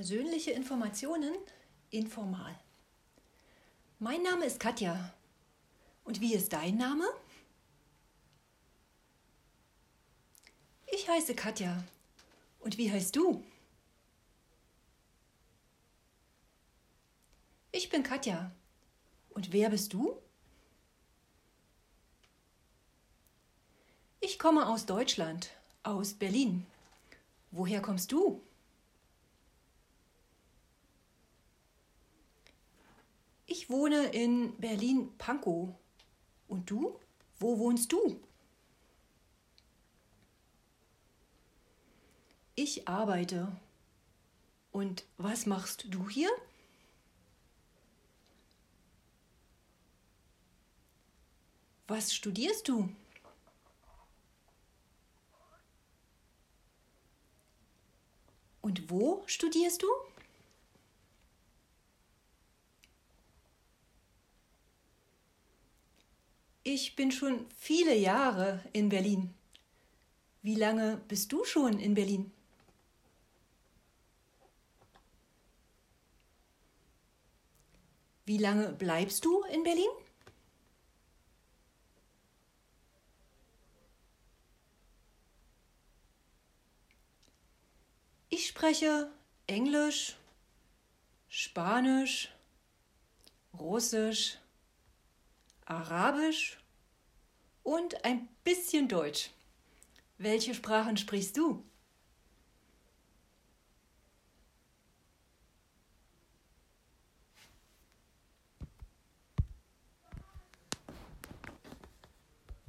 Persönliche Informationen informal. Mein Name ist Katja. Und wie ist dein Name? Ich heiße Katja. Und wie heißt du? Ich bin Katja. Und wer bist du? Ich komme aus Deutschland, aus Berlin. Woher kommst du? Ich wohne in Berlin-Pankow. Und du? Wo wohnst du? Ich arbeite. Und was machst du hier? Was studierst du? Und wo studierst du? Ich bin schon viele Jahre in Berlin. Wie lange bist du schon in Berlin? Wie lange bleibst du in Berlin? Ich spreche Englisch, Spanisch, Russisch, Arabisch und ein bisschen Deutsch. Welche Sprachen sprichst du?